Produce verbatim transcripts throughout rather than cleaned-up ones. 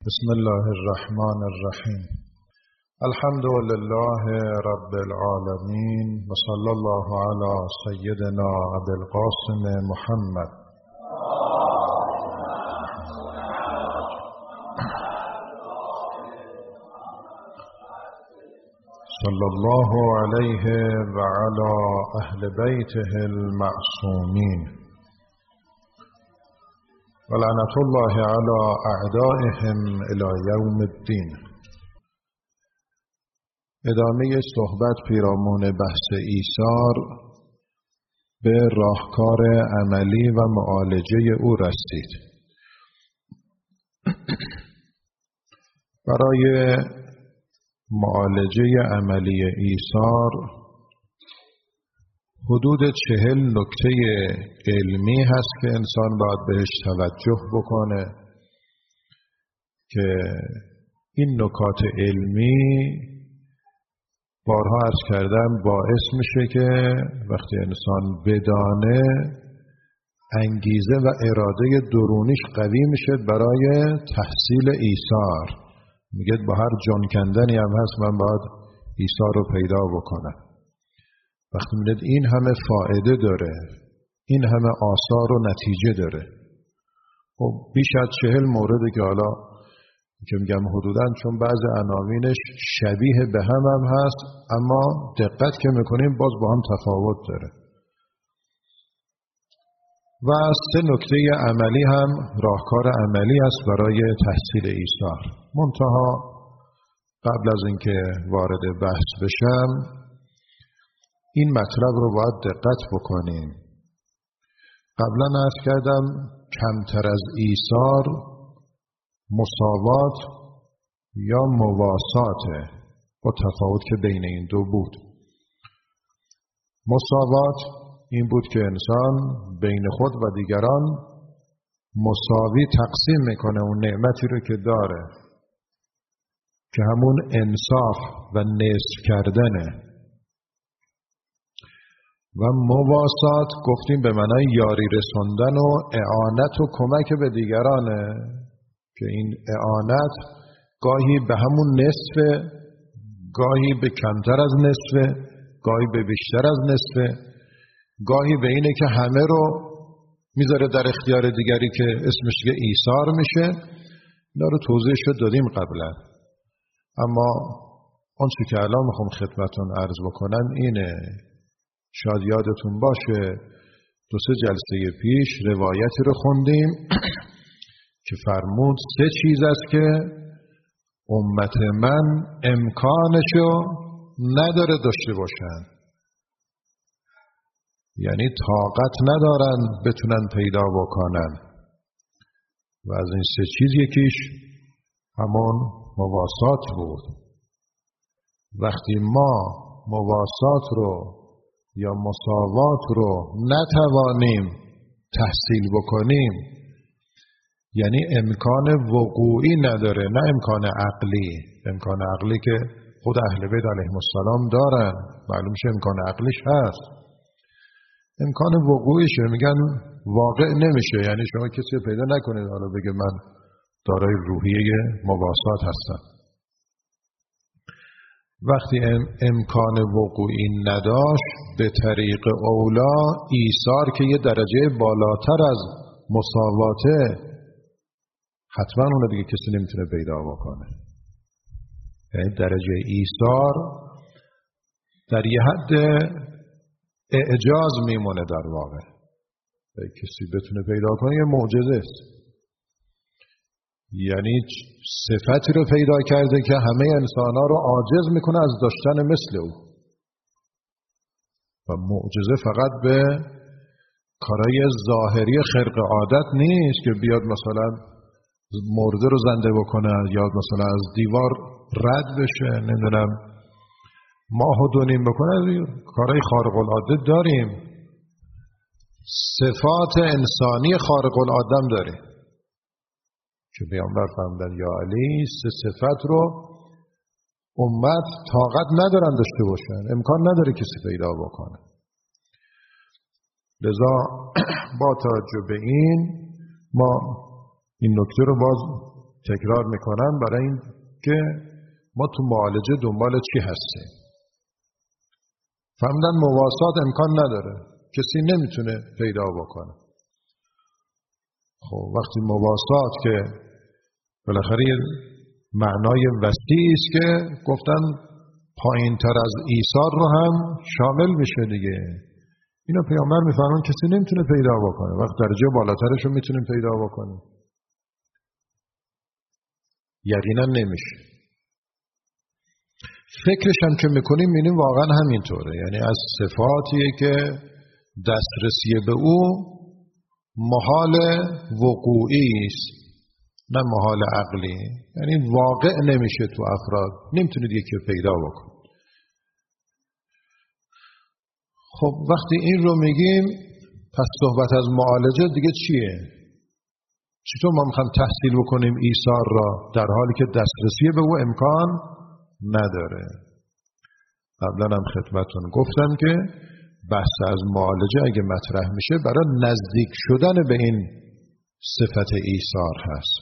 بسم الله الرحمن الرحیم. الحمد لله رب العالمین و صلی الله علی سیدنا ابی القاسم محمد. صلی الله علیه و علی اهل بیته المعصومین و لعنت الله علی اعدائهم الی یوم الدین. ادامه صحبت پیرامون بحث ایثار به راهکار عملی و معالجه او رسید. برای معالجه عملی ایثار حدود چهل نکته علمی هست که انسان باید بهش توجه بکنه که این نکات علمی بارها عرض کردم باعث میشه که وقتی انسان بدانه انگیزه و اراده درونیش قوی میشه برای تحصیل ایثار. میگه با هر جان کندنی هم هست من باید ایثار رو پیدا بکنم. وقتی میدید این همه فایده داره، این همه آثار و نتیجه داره. خب بیش از چهل مورده که حالا که میگم حدوداً چون بعض عناوینش شبیه به هم هم هست اما دقت که میکنیم باز با هم تفاوت داره. و سه نکته عملی هم راهکار عملی است برای تحصیل ایثار. منتها قبل از اینکه وارد بحث بشم این مطلب رو باید دقت بکنیم. قبلا عرض کردم کمتر از ایثار مساوات یا مواساته، با تفاوت که بین این دو بود. مساوات این بود که انسان بین خود و دیگران مساوی تقسیم میکنه اون نعمتی رو که داره که همون انصاف و نصف کردنه. و مواسات گفتیم به معنای یاری رسوندن و اعانت و کمک به دیگرانه که این اعانت گاهی به همون نصف، گاهی به کمتر از نصف، گاهی به بیشتر از نصف، گاهی به اینه که همه رو میذاره در اختیار دیگری که اسمش که ایثار میشه. اینا رو توضیحش رو دادیم قبلا. اما آنچه که الان میخوام خدمتتون عرض بکنم اینه. شاید یادتون باشه دو سه جلسه پیش روایتی رو خوندیم که فرمود سه چیز است که امت من امکانشو نداره داشته باشن، یعنی طاقت ندارن بتونن پیدا بکنن. و از این سه چیز یکیش همون مواسات بود. وقتی ما مواسات رو یا مساوات رو نتوانیم تحصیل بکنیم یعنی امکان وقوعی نداره، نه امکان عقلی. امکان عقلی که خود اهل بیت علیهم السلام دارن، معلوم شه امکان عقلیش هست. امکان وقوعیشه میگن واقع نمیشه، یعنی شما کسی پیدا نکنید حالا بگه من دارای روحیه مواسات هستم. وقتی ام امکان وقوعی نداشت به طریق اولا ایثار که یه درجه بالاتر از مساواته حتما اون دیگه کسی نمیتونه پیدا بکنه. یعنی درجه ایثار در یه حد اعجاز میمونه در واقع. کسی بتونه پیدا کنه یه معجزه است. یعنی صفتی رو پیدا کرده که همه انسان‌ها رو عاجز میکنه از داشتن مثل او. و معجزه فقط به کارهای ظاهری خرق عادت نیست که بیاد مثلا مرده رو زنده بکنه یا مثلا از دیوار رد بشه، نمیدونم ماهو دونیم بکنه. کارهای خارق العاده داریم، صفات انسانی خارق العاده داریم که پیامبر فرمودن یا علی سه صفت رو امت طاقت ندارن داشته باشن، امکان نداره کسی پیدا بکنه. لذا با توجه به این ما این نکته رو باز تکرار میکنم برای این که ما تو معالجه دنبال چی هستیم. فهمیدن مواسات امکان نداره، کسی نمیتونه پیدا بکنه. خب وقتی مواسات که بالاخره معنای وسیعی است که گفتن پایین تر از ایثار رو هم شامل میشه دیگه. اینو پیامبر میفرمان کسی نمیتونه پیدا بکنه، وقت درجه بالاترش رو میتونیم پیدا بکنیم. یقینا نمیشه. فکرش هم که میکنیم میبینیم واقعا همینطوره، یعنی از صفاتیه که دسترسی به او محال وقوعی است، نه محال عقلی، یعنی واقع نمیشه تو افراد، نمیتونید یکی پیدا بکنید. خب وقتی این رو میگیم پس صحبت از معالجه دیگه چیه؟ چطور ما میخوایم تحصیل بکنیم ایثار را در حالی که دسترسی به او امکان نداره؟ قبلا هم خدمتتون گفتم که بحث از معالجه اگه مطرح میشه برای نزدیک شدن به این صفت ایثار هست.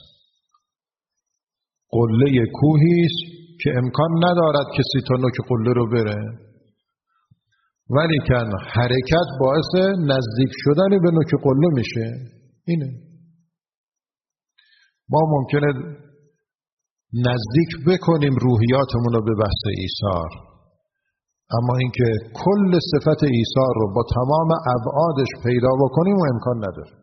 قله کوهی است که امکان ندارد کسی تا نوک قله رو بره، ولی کن حرکت باعث نزدیک شدن به نوک قله میشه. اینه ما ممکنه نزدیک بکنیم روحیاتمون رو به بحث ایثار، اما اینکه کل صفت ایثار رو با تمام ابعادش پیدا بکنیم و امکان نداره.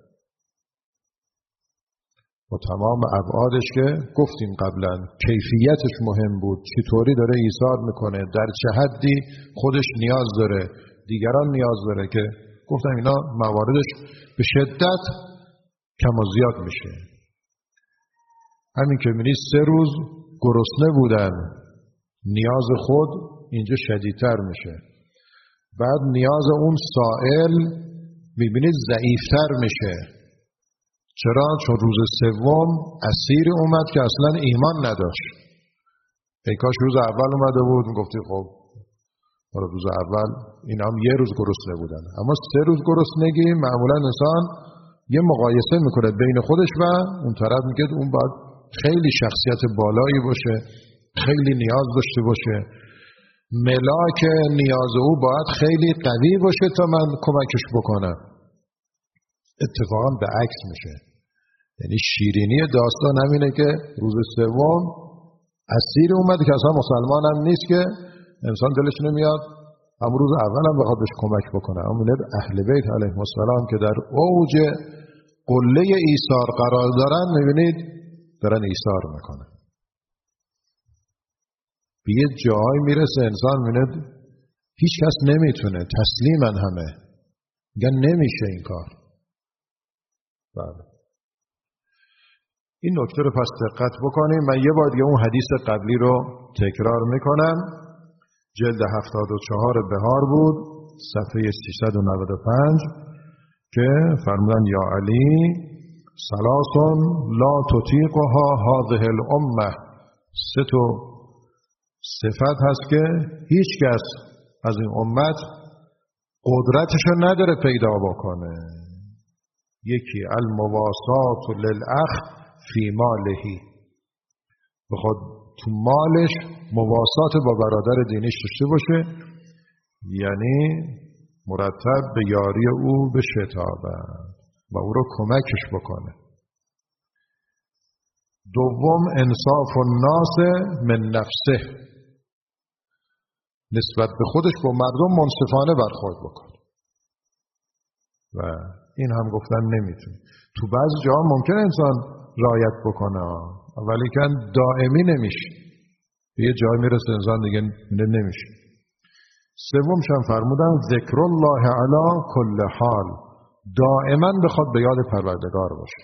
با تمام ابعادش که گفتیم قبلا کیفیتش مهم بود، چطوری داره ایثار میکنه، در چه حدی خودش نیاز داره، دیگران نیاز داره، که گفتم اینا مواردش به شدت کم و زیاد میشه. همین که می‌بینید سه روز گرسنه بودن، نیاز خود اینجا شدیدتر میشه، بعد نیاز اون سائل می‌بینید ضعیفتر میشه. چرا؟ چون روز سوم اسیری اومد که اصلا ایمان نداشت. ای کاش روز اول اومده بود میگفتی خب روز اول اینا هم یه روز گرسنه بودن، اما سه روز گرسنگی معمولا انسان یه مقایسه میکنه بین خودش و اون طرف، میگه اون باید خیلی شخصیت بالایی باشه، خیلی نیاز داشته باشه، ملاک نیاز او باید خیلی قوی باشه تا من کمکش بکنم. اتفاقا به عکس میشه. یعنی شیرینی داستان همینه که روز سوم اسیر اومد که اصلا مسلمان هم نیست، که انسان دلش نمیاد هم روز اول هم بخواد بهش کمک بکنه. اما اهل بیت علیهم السلام که در اوج قله ایثار قرار دارن، میبینید دارن ایثار میکنن. به یه جای میرسه انسان میبینید هیچ کس نمیتونه، تسلیمن همه، میگن نمیشه این کار. بله این نکته رو پس دقت بکنیم. من یه بار دیگه اون حدیث قبلی رو تکرار میکنم. جلد هفتاد و چهار بهار بود، صفحه سیصد و نود و پنج، که فرمودن یا علی ثلاث لا تطیقها هذه الامه. سه تا صفت هست که هیچ کس از این امت قدرتشو نداره پیدا بکنه. یکی المواسات للاخ فی مالهی، بخواد تو مالش مواسات با برادر دینیش داشته باشه، یعنی مرتب به یاری او بشتابه و او رو کمکش بکنه. دوم انصاف الناس من نفسه، نسبت به خودش با مردم منصفانه برخورد بکنه. و این هم گفتن نمیتونه. تو بعض جاها ممکن انسان رعایت بکنه ولی کن دائمی نمیشه، به یه جای میرسه انسان دیگه نمیشه. سومش هم فرمودن ذکر الله علی کل حال، دائما بخواد به یاد پروردگار باشه.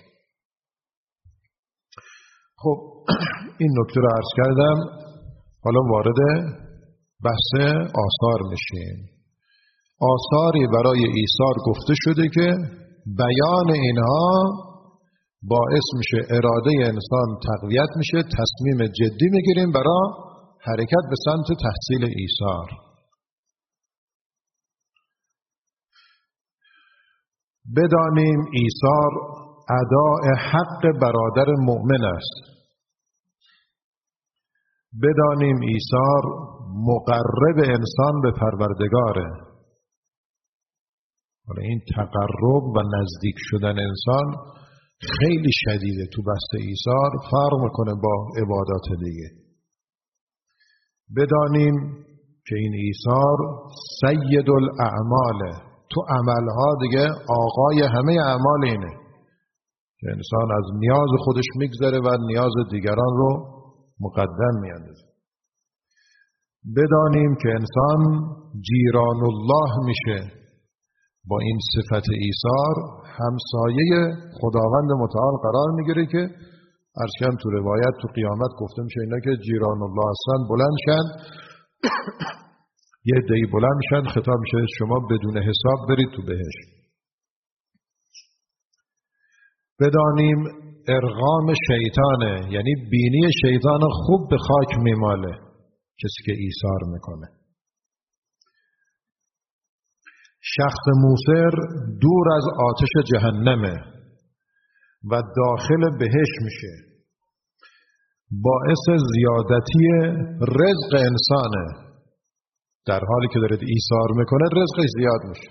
خب این نکته رو عرض کردم. حالا وارد بحث آثار میشیم. آثاری برای ایثار گفته شده که بیان اینها باعث میشه اراده انسان تقویت میشه، تصمیم جدی میگیریم برای حرکت به سمت تحصیل ایثار. بدانیم ایثار اداء حق برادر مؤمن است. بدانیم ایثار مقرب انسان به پروردگاره. حالا این تقرب و نزدیک شدن انسان خیلی شدیده تو بحث ایثار، فرق میکنه با عبادات دیگه. بدانیم که این ایثار سید الاعماله، تو عملها دیگه آقای همه اعمال اینه که انسان از نیاز خودش میگذره و نیاز دیگران رو مقدم میاندازه. بدانیم که انسان جیران الله میشه با این صفت ایثار، همسایه خداوند متعال قرار میگیره که عرض کردم تو روایت تو قیامت گفته میشه اینا که جیران الله هستن بلند شن یه عده‌ای بلند میشن، خطاب میشه شما بدون حساب برید تو بهشت. بدانیم ارغام شیطانه، یعنی بینی شیطان خوب به خاک میماله کسی که ایثار میکنه. شخص موثر دور از آتش جهنمه و داخل بهشت میشه، باعث زیادتی رزق انسانه. در حالی که دارید ایثار میکنه رزقش زیاد میشه.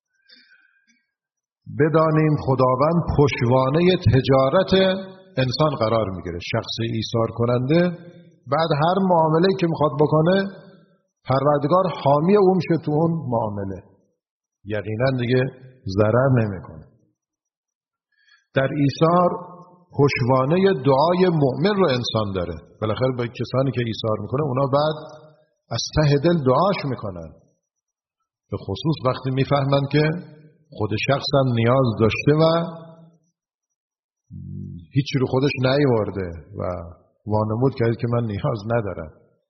بدانیم خداوند پشتوانه تجارت انسان قرار میگیره. شخص ایثار کننده بعد هر معامله‌ای که میخواد بکنه پروردگار حامی او میشه تو اون معامله، یقینا دیگه ضرر نمیکنه. در ایثار پشتوانه دعای مؤمن رو انسان داره. بالاخره به کسانی که ایثار میکنه اونا بعد از ته دل دعاش میکنن، به خصوص وقتی میفهمن که خود شخص هم نیاز داشته و هیچی رو خودش نیاورده و وانمود کرد که من نیاز ندارم.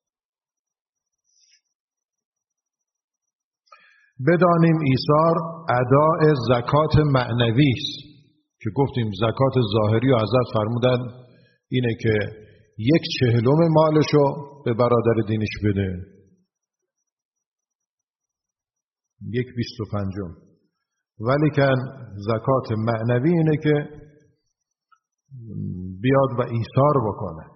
بدانیم ایثار اداء زکات معنوی است که گفتیم زکات ظاهری و حضرت فرمودن اینه که یک چهلم مالشو به برادر دینش بده، یک بیست و پنجم. ولیکن زکات معنوی اینه که بیاد و ایثار بکنه.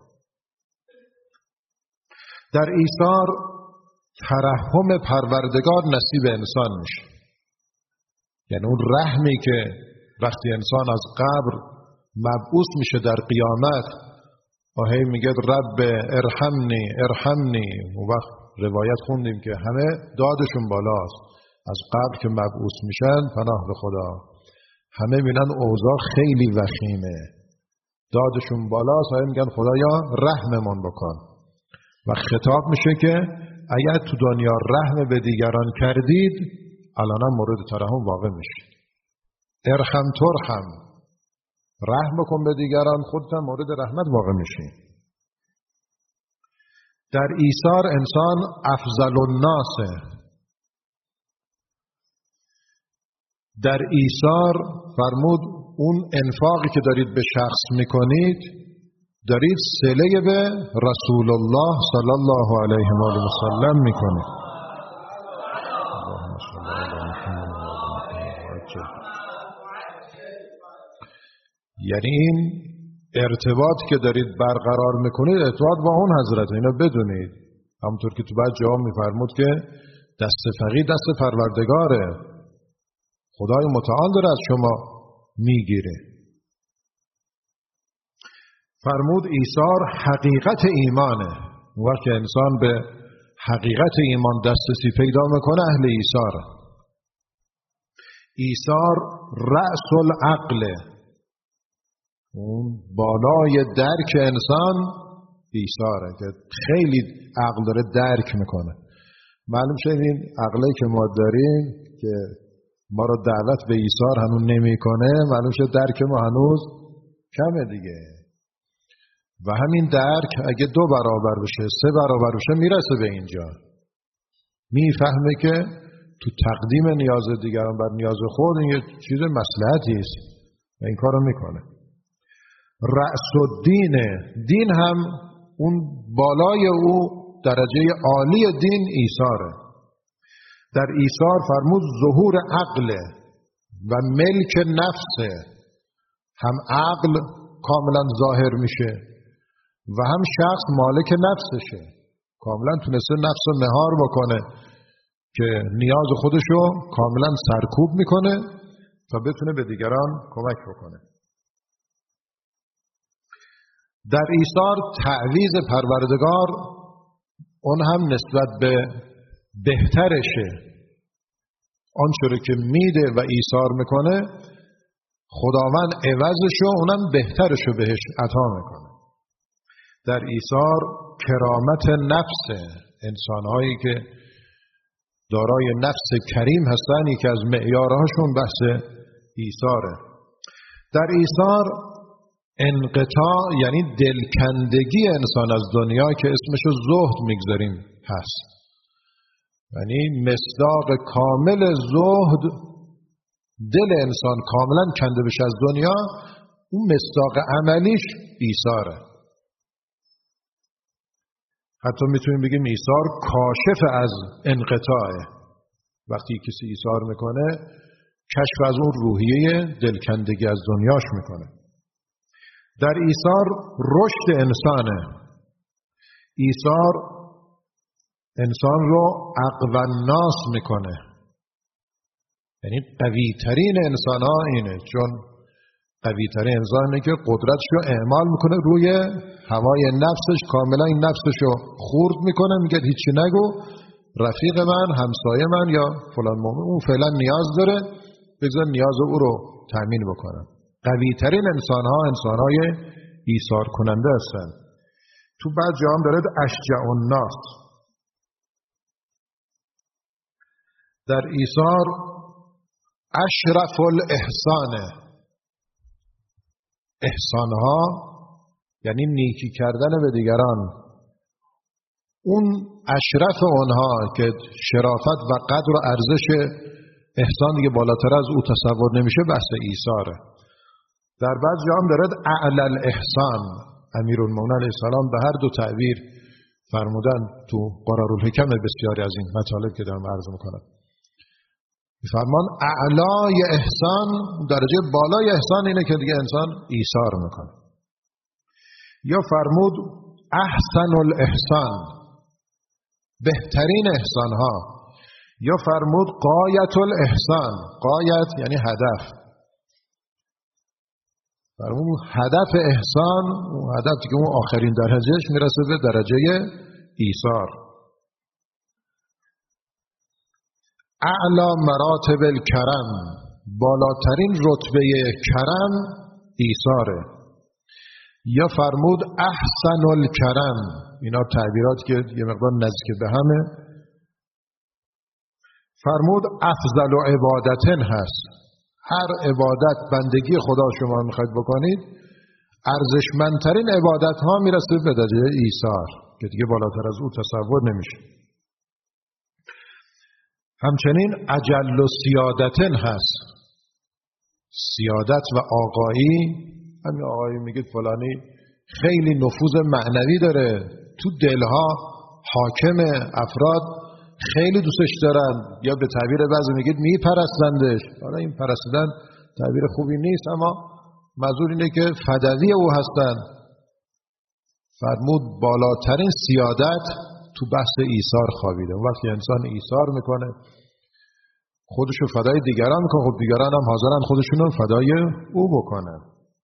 در ایثار ترحم پروردگار نصیب انسان میشه، یعنی اون رحمی که وقتی انسان از قبر مبعوث میشه در قیامت و هی میگه رب ارحمنی ارحمنی، و وقت روایت خوندیم که همه دادشون بالاست، از قبر که مبعوث میشن پناه به خدا، همه میبینن اوضاع خیلی وخیمه، دادشون بالاست، همه میگن خدایا رحممون بکن و خطاب میشه که اگر تو دنیا رحم به دیگران کردید الان مورد ترحم واقع میشه. ارحم ترحم، رحم بکن به دیگران خودت هم مورد رحمت واقع میشی. در ایثار انسان افضل الناسه. در ایثار فرمود اون انفاقی که دارید به شخص میکنید دارید صله به رسول الله صلی الله علیه و آله و سلم میکنید. یعنی این ارتباط که دارید برقرار میکنید ارتباط با اون حضرت، اینو بدونید. همونطور که تو بعد جا میفرمود که دست فقیر دست پروردگاره، خدای متعال داره از شما میگیره. فرمود ایثار حقیقت ایمانه. وقتی که انسان به حقیقت ایمان دسترسی پیدا میکنه اهل ایثار. ایثار رأس العقل، اون بالای درک انسان ایثاره که خیلی عقل داره درک میکنه. معلوم شد این عقلی که ما داریم که ما رو دعوت به ایثار هنوز نمیکنه، معلوم شد درک ما هنوز کمه دیگه. و همین درک اگه دو برابر بشه سه برابر بشه میرسه به اینجا، میفهمه که تو تقدیم نیاز دیگران بر نیاز خود این یه چیز مصلحتی است و این کارو میکنه. رأس الدین، دین هم اون بالای او درجه عالی دین ایثاره. در ایثار فرمود ظهور عقل و ملک نفسه، هم عقل کاملا ظاهر میشه و هم شخص مالک نفسشه، کاملا تونسته نفس رو مهار بکنه که نیاز خودشو کاملا سرکوب میکنه تا بتونه به دیگران کمک بکنه. در ایثار تعویض پروردگار اون هم نسبت به بهترشه، آنچه که میده و ایثار میکنه خداوند عوضشو اونم بهترشو بهش عطا میکنه. در ایثار کرامت نفس انسانهایی که دارای نفس کریم هستن که از معیارهاشون بحث ایثاره. در ایثار انقطاع یعنی دلکندگی انسان از دنیا که اسمشو زهد میگذاریم هست، یعنی مصداق کامل زهد دل انسان کاملا کنده بشه از دنیا، اون مصداق عملیش ایثاره. حتی میتونیم بگیم ایثار کاشف از انقطاعه. وقتی کسی ایثار میکنه کشف از اون روحیه دلکندگی از دنیاش میکنه. در ایثار رشد انسانه. ایثار انسان رو اقوی الناس میکنه، یعنی قوی ترین انسان ها اینه، چون قوی ترین انسانه که قدرتش رو اعمال میکنه روی هوای نفسش، کاملا این نفسش رو خورد میکنه، میگه هیچی نگو، رفیق من، همسایه من یا فلان مومن اون فعلا نیاز داره، بذار نیاز او رو تأمین بکنم. قوی ترین انسان ها انسان های ایثار کننده هستن. تو بعد جا هم دارد اشجع الناس. در ایثار اشرف الاحسانه. احسانها یعنی نیکی کردن به دیگران، اون اشرف اونها که شرافت و قدر و ارزش احسان دیگه بالاتر از او تصور نمیشه، بحث ایثاره. در بعض جا هم دارد اعلی الاحسان. امیرالمومنین علیه السلام به هر دو تعبیر فرمودن تو قرارالحکم بسیاری از این مطالب که دارم عرض میکنم. فرمان اعلای احسان، درجه بالای احسان اینه که دیگه انسان ایثار میکنه. یا فرمود احسن الاحسان، بهترین احسان ها. یا فرمود غایت الاحسان، غایت یعنی هدف. فرمود هدف احسان، اون هدف که اون آخرین درجهش میرسه به درجه ایثار. اعلی مراتب الکرم، بالاترین رتبه کرم ایثاره. یا فرمود احسن الکرم، اینا تعبیرات که یه مقدار نزدیک به همه. فرمود افضل عبادتن هست، هر عبادت بندگی خدا شما میخواید بکنید، ارزشمندترین عبادت ها میرسه به درجه ایثار که دیگه بالاتر از او تصور نمیشه. همچنین اجل و سیادتن هست، سیادت و آقایی. همین آقایی میگید فلانی خیلی نفوذ معنوی داره، تو دلها حاکم، افراد خیلی دوستش دارن، یا به تعبیر بعضی میگید میپرستندش. حالا این پرستیدن تعبیر خوبی نیست، اما منظور اینه که فدوی او هستن. فرمود بالاترین سیادت تو بحث ایثار خوابیده. وقتی انسان ایثار میکنه، خودشو فدای دیگران میکنه، خب دیگران هم حاضرن خودشونو فدای او بکنن.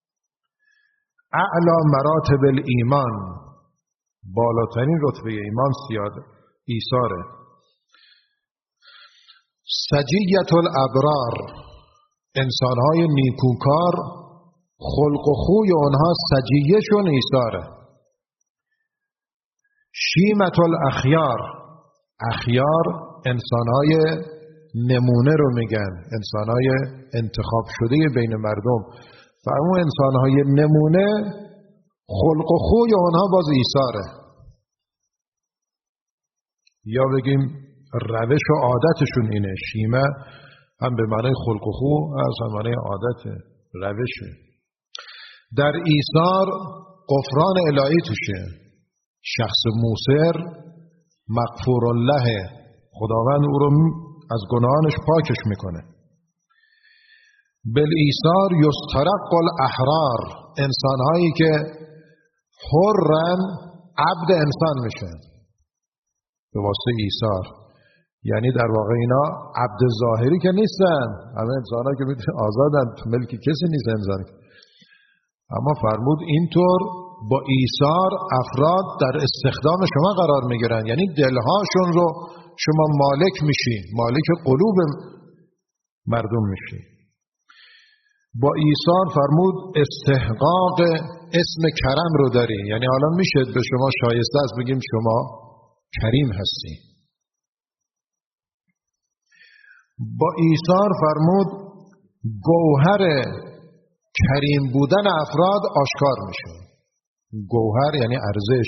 اعلی مراتب الایمان، بالاترین رتبه ایمان سیاده ایثاره. سجیت الابرار، انسانهای نیکوکار خلق و خوی اونها سجیهشون ایثاره. شیمت الاخیار، اخیار انسانهای نمونه رو میگن، انسانهای انتخاب شده بین مردم، و اون انسانهای نمونه خلق و خوی اونها باز ایثاره. یا بگیم روش و عادتشون اینه. شیمه هم به معنی خلق و خو، از هم معنی عادت، روشه. در ایثار غفران الهی توشه. شخص موسر مغفور الله، خداوند او رو از گناهانش پاکش میکنه. بالایثار یسترق الاحرار، انسانهایی که حرن عبد انسان میشن به واسطه ایثار. یعنی در واقع اینا عبد ظاهری که نیستن، همه انسان ها که آزادن، ملک کسی نیست انسان. اما فرمود اینطور با ایثار افراد در استخدام شما قرار میگیرن، یعنی دلهاشون رو شما مالک میشی، مالک قلوب مردم میشی. با ایثار فرمود استحقاق اسم کرم رو داری، یعنی حالا میشه به شما شایسته است بگیم شما کریم هستی. با ایثار فرمود گوهر کریم بودن افراد آشکار میشه. گوهر یعنی ارزش.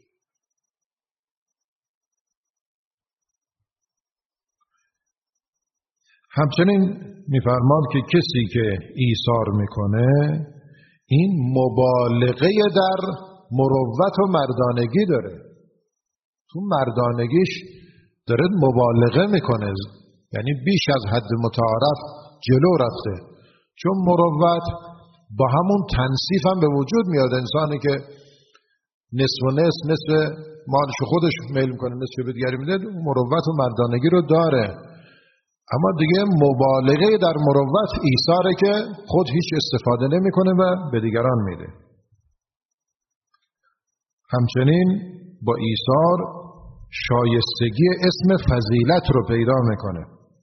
همچنین میفرماد که کسی که ایثار میکنه این مبالغه در مروت و مردانگی داره، تو مردانگیش داره مبالغه میکنه، یعنی بیش از حد متعارف جلو رفته. چون مروت با همون تنصیف هم به وجود میاد، انسانی که نصف و نصف نصف مالش خودش میل میکنه نصف به دیگری میده، مروت و مردانگی رو داره. اما دیگه مبالغه در مروت ایثاره که خود هیچ استفاده نمیکنه و به دیگران میده. همچنین با ایثار شایستگی اسم فضیلت رو پیدا میکنه.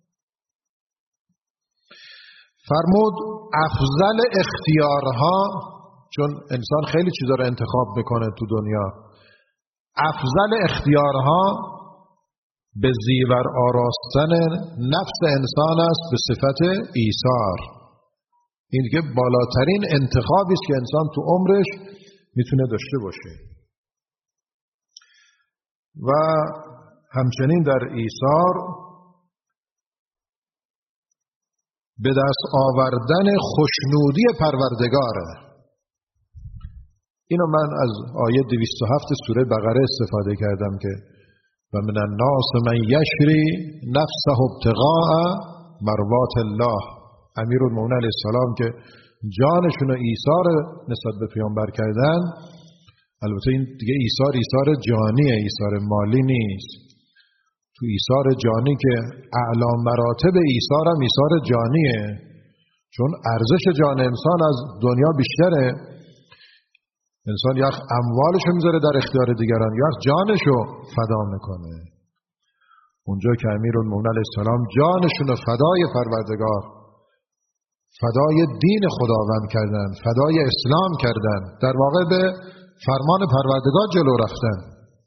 فرمود افضل اختیارها، چون انسان خیلی چیزا رو انتخاب میکنه تو دنیا، افضل اختیارها به زیور آراستن نفس انسان است به صفت ایثار. این که بالاترین انتخابی است که انسان تو عمرش میتونه داشته باشه. و همچنین در ایثار به دست آوردن خوشنودی پروردگاره. اینو من از آیه دویست و هفت سوره بقره استفاده کردم که و من الناس من یشری نفسه ابتغاء مرضات الله. امیرالمومنین علیه السلام که جانشون رو ایثار نسبت به پیامبر کردن، البته این دیگه ایثار ایثار جانیه، ایثار مالی نیست. تو ایثار جانی که اعلی مراتب ایثار هم ایثار جانیه، چون ارزش جان انسان از دنیا بیشتره. انسان یک اموالشو میذاره در اختیار دیگران، یک جانشو فدا میکنه. اونجا که امیرالمومنین علیه السلام جانشون رو فدای پروردگار، فدای دین خداوند کردن، فدای اسلام کردن، در واقع به فرمان پروردگار جلو رفتن.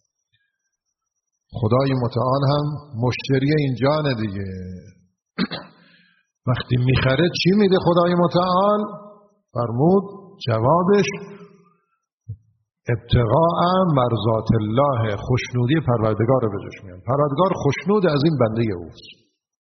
خدای متعال هم مشتری این جان دیگه. وقتی میخره چی میده خدای متعال؟ فرمود جوابش ابتغاء مرضات الله، خوشنودی پروردگار رو به جاش میان. پروردگار خوشنود از این بنده اوست.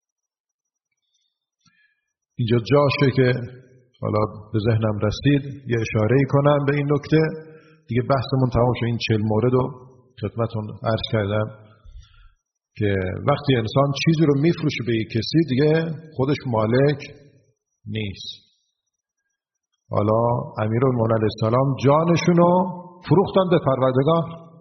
اینجا جاشه که حالا به ذهنم رسید یه اشاره‌ای کنم به این نکته دیگه. بحثمون تمام شد. این چهل مورد رو خدمتتون عرض کردم که وقتی انسان چیزی رو میفروشه به یک کسی دیگه خودش مالک نیست. حالا امیرالمومنین علیه السلام جانشون رو فروختن به پروردگار،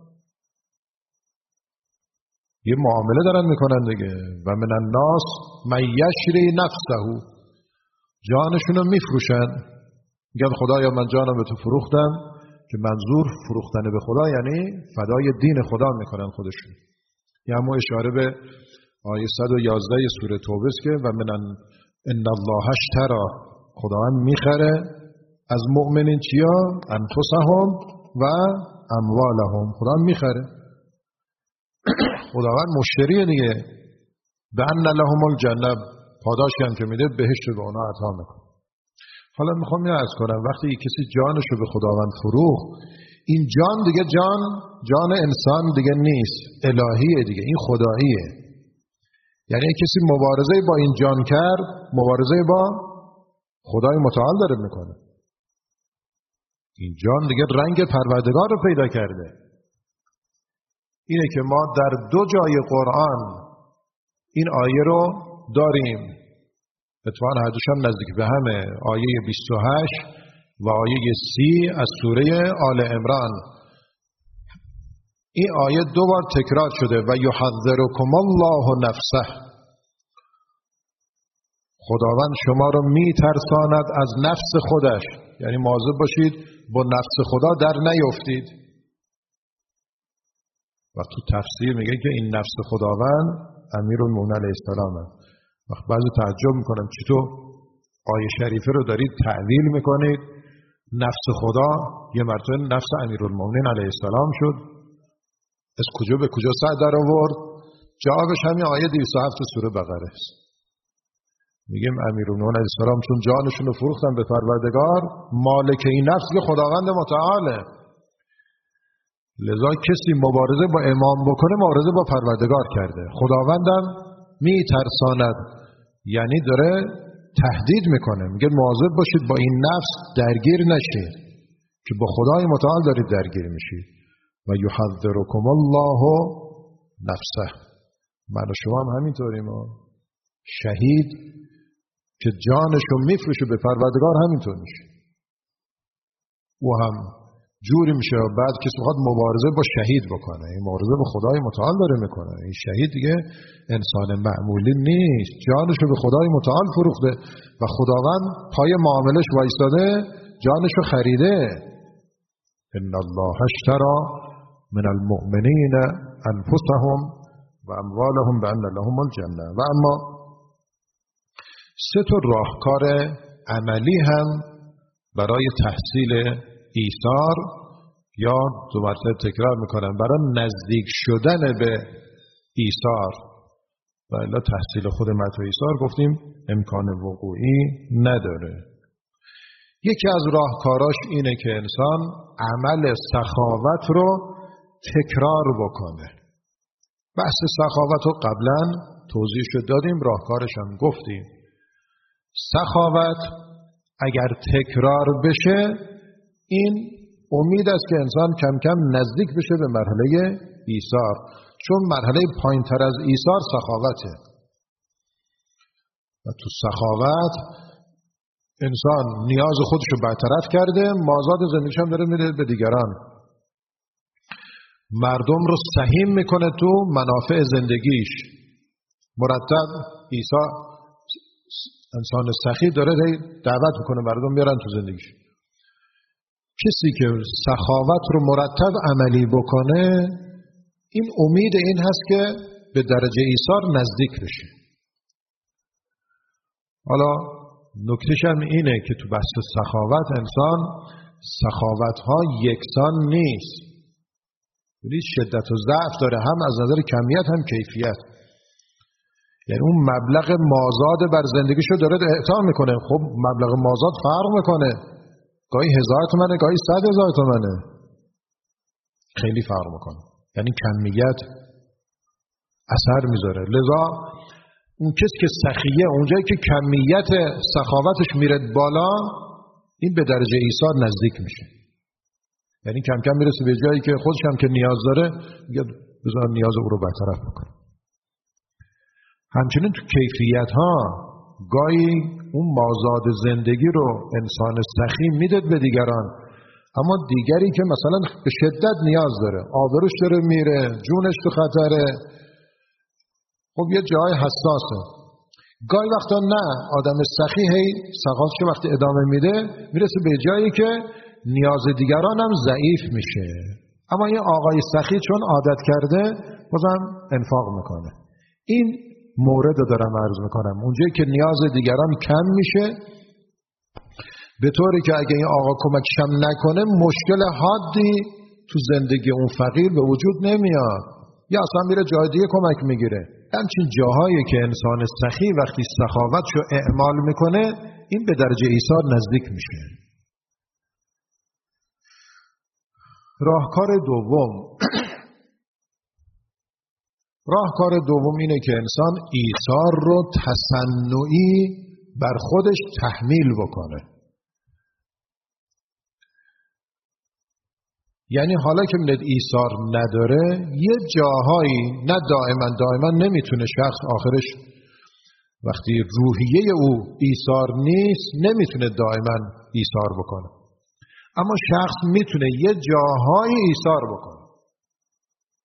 یه معامله دارن میکنن دیگه. و من الناس من یشری نفسه، جانشون رو میفروشن، میگن خدایا من جانم به تو فروختم، که منظور فروختن به خدا یعنی فدای دین خدا میکنن خودشون. یه همون اشاره به آیه صد و یازده سوره توبه است که و من ان الله اشتری، خداوند میخره از مؤمنین چیا؟ انفسهم و اموالهم. خداوند میخره، خداوند مشتریه دیگه. به ان لهم الجنه، پاداشی هم که میده بهشت به اونا عطا میکنه. حالا میخوام اینو عرض کنم وقتی یک کسی جانشو به خداوند فروخت، این جان دیگه جان جان انسان دیگه نیست، الهیه دیگه، این خداییه. یعنی یک کسی مبارزه با این جان کرد، مبارزه با خدای متعال داره میکنه. این جان دیگه رنگ پروردگار رو پیدا کرده. اینه که ما در دو جای قرآن این آیه رو داریم، اتفاقا هر دوش هم نزدیک به همه، آیه بیست و هشت و آیه سی از سوره آل عمران. این آیه دو بار تکرار شده و یحذرکم الله نفسه، خداوند شما رو میترساند از نفس خودش، یعنی مواظب باشید با نفس خدا در نیفتید. و تو تفسیر میگه که این نفس خداوند امیرالمومنین علیه السلام هست. وقت بعضی تعجب میکنم چطور آیه شریفه رو دارید تعویل میکنید، نفس خدا یه مرتبه نفس امیرالمومنین علیه السلام شد، از کجا به کجا سر در آورد؟ جوابش همین آیه دویست و هفت سوره بقره است. میگیم امیرالمومنین علیه السلام چون جانشون رو فروختن به پروردگار، مالک این نفس که خداوند متعاله، لذا کسی مبارزه با امام بکنه مبارزه با پروردگار کرده. خداوندم میترساند، یعنی داره تهدید میکنه، میگه مواظب باشید با این نفس درگیر نشید که با خدای متعال دارید درگیر میشید. و یحذرکم الله نفسه. من و شما هم همینطوریم. شهید که جانشو میفروشه به پروردگار همینطور میشه، او هم جوری میشه. بعد کسی میخواد مبارزه با شهید بکنه، این مبارزه با خدای متعال داره میکنه. این شهید دیگه انسان معمولی نیست، جانشو به خدای متعال فروخته و خداوند پای معاملش وایستاده، جانشو خریده. ان الله اشتری من المؤمنین انفسهم و اموالهم بان لهم الجنه. و اما سه تا راهکار عملی هم برای تحصیل ایثار، یا دو مرتبه تکرار میکنم، برای نزدیک شدن به ایثار و الا تحصیل خود متاع ایثار گفتیم امکان وقوعی نداره. یکی از راهکاراش اینه که انسان عمل سخاوت رو تکرار بکنه. بحث سخاوت رو قبلا توضیح شد دادیم، راهکارش هم گفتیم. سخاوت اگر تکرار بشه، این امید است که انسان کم کم نزدیک بشه به مرحله ایثار، چون مرحله پایین تر از ایثار سخاوته. و تو سخاوت انسان نیاز خودش رو برطرف کرده، مازاد زندگیش هم داره میده به دیگران، مردم رو سهیم میکنه تو منافع زندگیش. مرتب عیسی انسان سخی داره دعوت میکنه مردم بیارن تو زندگیش. کسی که سخاوت رو مرتب عملی بکنه، این امید این هست که به درجه ایثار نزدیک بشه. حالا نکتهش هم اینه که تو بحث سخاوت انسان سخاوت ها یکسان نیست، یعنی شدت و ضعف داره، هم از نظر کمیت هم کیفیت. یعنی اون مبلغ مازاد بر زندگیشو داره اعطا میکنه، خب مبلغ مازاد فرق میکنه، گاهی هزار تومنه گاهی صد هزار تومنه، خیلی فرق میکنه، یعنی کمیت اثر میذاره. لذا اون کسی که سخیه، اونجایی که کمیت سخاوتش میره بالا، این به درجه ایثار نزدیک میشه، یعنی کم کم میرسه به جایی که خودش هم که نیاز داره میگه بذار نیاز او رو برطرف بکنه. همچنین تو کیفیت ها گاهی اون مازاد زندگی رو انسان سخی میداد به دیگران، اما دیگری که مثلا به شدت نیاز داره، آبروش داره میره، جونش تو خطره، خب یه جای حساسه. گاهی وقتا نه، آدم سخی هی سخاوتش وقتی ادامه میده میرسه به جایی که نیاز دیگران هم ضعیف میشه، اما این آقای سخی چون عادت کرده بازم انفاق میکنه. این مورد رو دارم عرض میکنم، اونجایی که نیاز دیگران کم میشه، به طوری که اگه این آقا کمکشم نکنه مشکل حادی تو زندگی اون فقیر به وجود نمیاد، یا اصلا میره جای دیگه کمک میگیره. همچین جاهایی که انسان سخی وقتی سخاوتشو اعمال میکنه، این به درجه ایثار نزدیک میشه. راهکار دوم راهکار دوم اینه که انسان ایثار رو تصنعی بر خودش تحمیل بکنه. یعنی حالا که میدید ایثار نداره، یه جاهایی، نه دائما دائما نمیتونه شخص آخرش وقتی روحیه او ایثار نیست نمیتونه دائما ایثار بکنه، اما شخص میتونه یه جاهایی ایثار بکنه.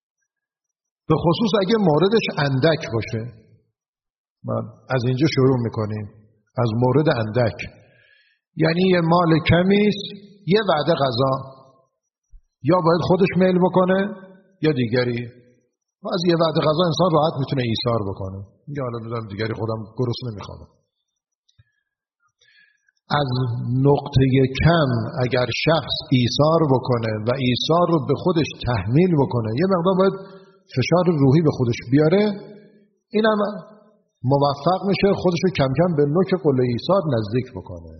به خصوص اگه موردش اندک باشه. من از اینجا شروع میکنیم، از مورد اندک. یعنی یه مال کمیست، یه وعده غذا، یا باید خودش میل بکنه یا دیگری. از یه وعده غذا انسان راحت میتونه ایثار بکنه، یا حالا میذارم دیگری خودم گرسنه نمیخوام. از نقطه کم اگر شخص ایثار بکنه و ایثار رو به خودش تحمیل بکنه، یه مقدار باید فشار روحی به خودش بیاره، اینم موفق میشه خودش رو کم کم به نوک قله ایثار نزدیک بکنه.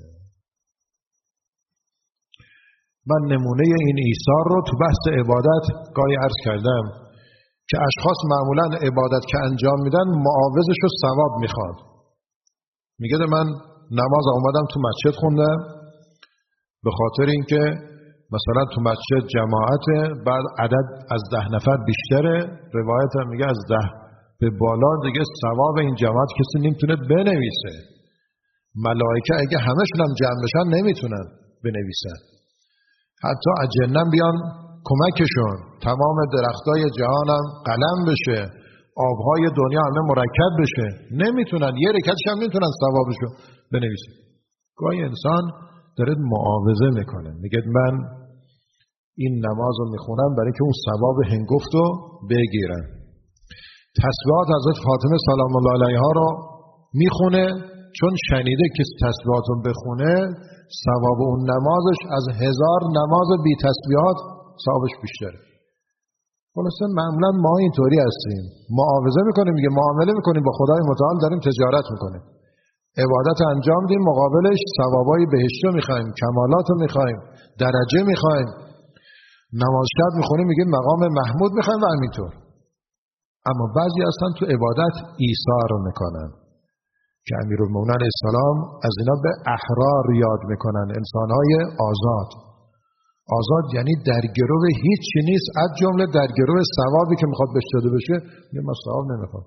من نمونه این ایثار رو تو بحث عبادت گاهی عرض کردم که اشخاص معمولا عبادت که انجام میدن معاوضش رو ثواب میخواد. میگه من نماز اومدم تو مسجد خوندم به خاطر اینکه مثلا تو مسجد جماعته، بعد عدد از ده نفر بیشتره، روایت هم میگه از ده به بالا دیگه ثواب این جماعت کسی نمیتونه بنویسه. ملائکه اگه همشون هم جمع بشن نمیتونن بنویسن. حتی اجنم بیان کمکشون، تمام درختای جهانم قلم بشه، آبهای دنیا همه مرکب بشه، نمیتونن، یه رکعتش هم نمیتونن ثوابشو بنویسن. گاهی انسان داره معاوضه میکنه، میگه من این نماز رو میخونم برای که اون ثواب هنگفت رو بگیرم. تسبیحات حضرت فاطمه سلام الله علیها رو میخونه چون شنیده که تسبیحات رو بخونه ثواب اون نمازش از هزار نماز بی تسبیحات ثوابش بیشتره. خلاصه معمولا ما اینطوری هستیم، معاوضه میکنیم، میگه معامله میکنیم با خدای متعال، داریم تجارت میکنیم، عبادت انجام دیم، مقابلش ثوابای بهشت رو میخوایم، کمالات رو میخوایم، درجه میخوایم. نماز شب میخونیم میگه مقام محمود میخوایم و همینطور. اما بعضی هستن تو عبادت ایثار رو میکنن که امیرالمومنین علیه السلام از اینا به احرار یاد میکنن، انسانهای آزاد. آزاد یعنی در گرو هیچ چی نیست، از جمله در گرو ثوابی که میخواد بهش داده بشه. میگه من ثواب نمیخوام،